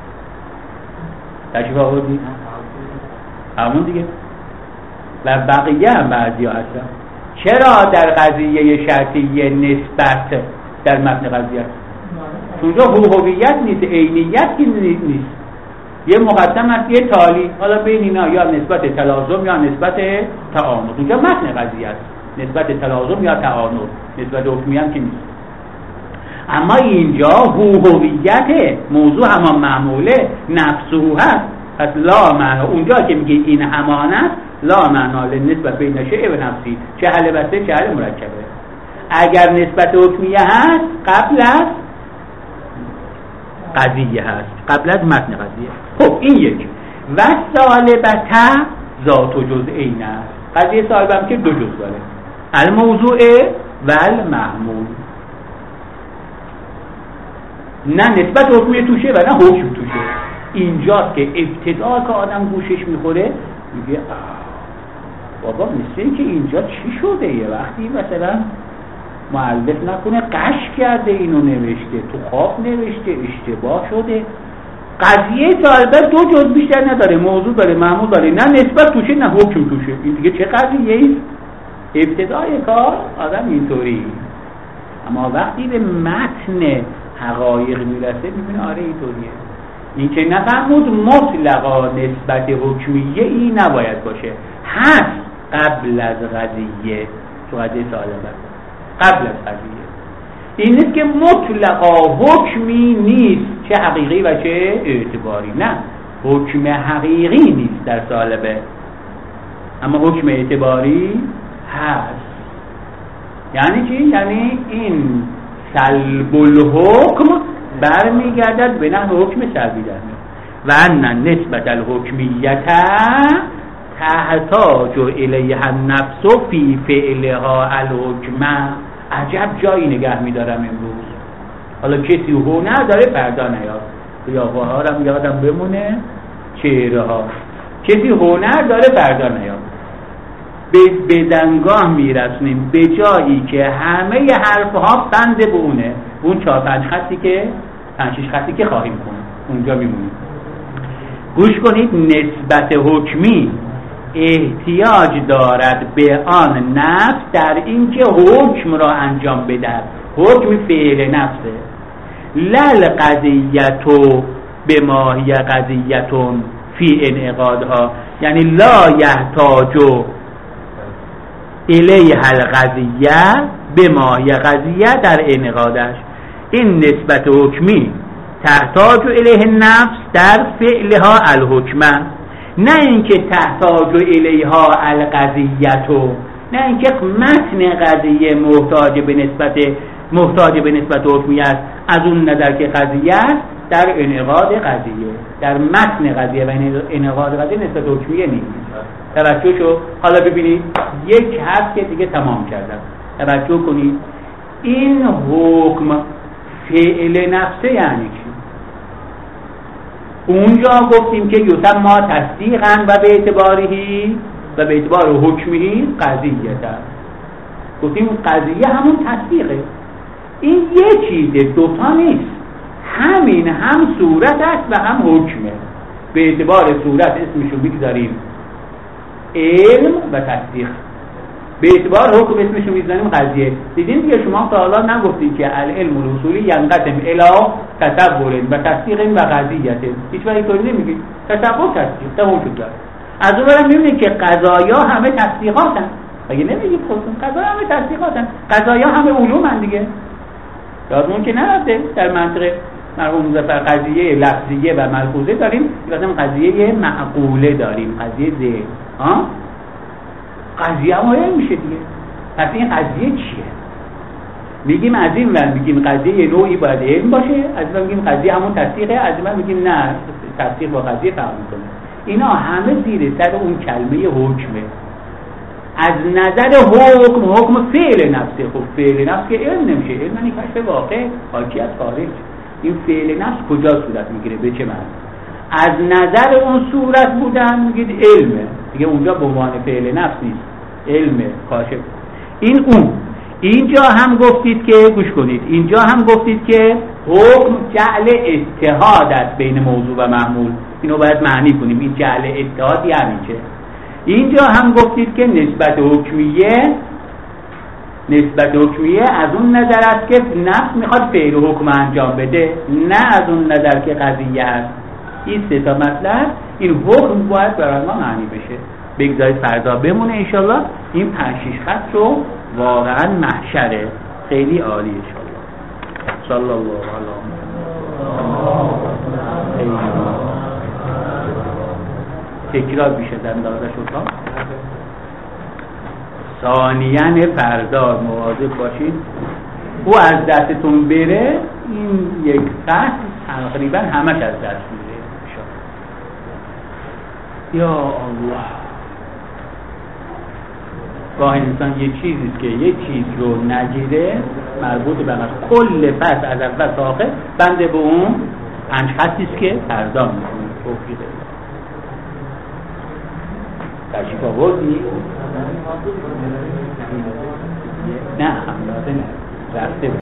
تشریف آوردی؟ همون دیگه. و بقیه هم بعضی ها هستن. چرا در قضیه شرطیه نسبت در متن قضیه است؟ اونجا هویت نیست، عینیت نیست، یه مقدم است یه تالی. حالا بین اینا یا نسبت تلازم یا نسبت تعانق. اونجا متن قضیه است، نسبت تلازم یا تعانق، نسبت حکمی هم که نیست. اما اینجا هویت موضوع همان معموله نفسه هست. پس لا معنا اونجا که میگه این همان است لا معنا نسبت بین شیء و نفسی، چه حل بسیطه چه حل مرکبه. اگر نسبت حکمیه هست قبل از قضیه هست، قبل از متن قضیه. خب این یک. و سالبته ذات و جزئین است. قضیه سالبه هم که دو جزء داره، الموضوع و المحمول. نه نسبت حکمی توشه و نه حکم توشه. اینجاست که ابتدا که آدم گوشش میخوره میگه بابا مثل این که اینجا چی شده. یه وقتی مثلا مؤلف نکنه قش کرده اینو نوشته، تو خواب نوشته، اشتباه شده. قضیه سالبه دو جز بیشتر نداره، موضوع داره، محمول داره، نه نسبت توشه نه حکم توشه. این دیگه چه قضیه ایست؟ ابتدای کار آدم اینطوری، اما وقتی به متن حقایق میرسه میبینه آره اینطوریه. این که نفهمود مطلقا نسبت حکمیه ای نباید باشه، هست قبل از قضیه. تو قضیه سالبه قبل از قضیه این نیست که مطلقا حکمی نیست، چه حقیقی و چه اعتباری. نه حکم حقیقی نیست در سالبه، اما حکم اعتباری هست. یعنی چی؟ یعنی این سلب الحکم برمیگردد به نحو حکم سلبی در و ان نسبت الحکمیت تحتاج الیها النفس فی فعلها الحکم. عجب جایی نگه میدارم امروز. حالا کسی هنر داره فردا نیاد، قیافه ها رو یادم بمونه، چهره ها. کسی هنر داره فردا نیاد. به دنگاه میرسونیم به جایی که همه حرف ها بند به اون 4-5 خطی که 5-6 خطی که خواهیم کنیم اونجا میمونیم. گوش کنید، نسبت حکمی احتیاج دارد به آن نفس در اینکه حکم را انجام بدهد. حکم فعل نفسه. لل قضیتو به ماهی قضیتون فی انعقادها، یعنی لا یحتاجو الیه القضیه به ماهی قضیه در انعقادش. این نسبت حکمی تحتاج الیه النفس در فعلها الحکمه، نه اینکه تحتاج الیها القضیتو، نه اینکه متن قضیه محتاج به نسبت حکمی است، از اون نظر که قضیه است در انعقاد قضیه، در متن قضیه و انعقاد قضیه نسبت حکمیه نیست. توجه شو. حالا ببینید یک حرف که دیگه تمام کردم. توجه کنید این حکم فعل نفسه یعنی چی؟ اونجا گفتیم که یسمى تصدیقا و به اعتبارهی و به اعتبار حکمهی قضیه است. گفتیم قضیه همون تصدیقه. این یه چیزه، دوتا نیست. همین هم صورت است و هم حکمه. به اعتبار صورت اسمشو میگذاریم علم و تصدیق، به اعتبار حکم اسمشو میذاریم قضیه. دیدین دیگه شما تا حالا نگفتید که العلم الاصولی ینقسم الی تصور و تصدیق و قضیه. هیچ وقت اینطوری نمیگید. تصور تصدیق تمام شد. از اون برم میبینید که قضایا همه تصدیقاتن. اگه نمیگید خودتون قضایا همه تصدیقاتن، قضایا همه علومن دیگه. یادمون که نرفته در منطقه مرحوم مظفر قضیه لفظیه و ملفوظه داریم، مثلا قضیه معقوله داریم، قضیه ذهن. قضیه هم علم میشه دیگه. پس این قضیه چیه؟ میگیم از این ور میگیم قضیه نوعی باید علم باشه، از این ور میگیم قضیه همون تصدیقه، از این ور میگیم نه تصدیق با قضیه فرق میکنه. اینا همه زیر سر اون کلمه حکمه. از نظر حکم فعل نفسه. خب فعل نفس که علم نمیشه، علم یعنی کشف واقع حاکی از خارج. این فعل نفس کجا صورت میگیره، به چه معنی؟ از نظر اون صورت بودن میگید علمه دیگه، اونجا به عنوان فعل نفس نیست، علمه کاشف. این اون اینجا هم گفتید که گوش کنید، اینجا هم گفتید که حکم جعل اتحاد است بین موضوع و محمول. اینو باید معنی کنیم. این جعل اتحاد یعنی چه؟ اینجا هم گفتید که نسبت حکمیه از اون نظر است که نفس میخواد فعل و حکم انجام بده، نه از اون نظر که قضیه است. این سه تا مطلب، این حکم باید برای ما معنی بشه. بگذارید فردا بمونه انشالله. این 5-6 خط رو واقعا محشره. خیلی عالی انشالله. صلی الله علیه تکرار بیشه در اندازه شد. ثانیاً فردا مواظب باشید او از دستتون بره، این یک خط تقریبا همش از دست میره. یا الله، گاه انسان یه چیزیست که یه چیز رو نگیره مربوط به کل فصل از اول تا آخر بنده به اون 5 خطیست که فردا میکنه. توفیقه تشریف آوردی؟ نه هم لازم رفته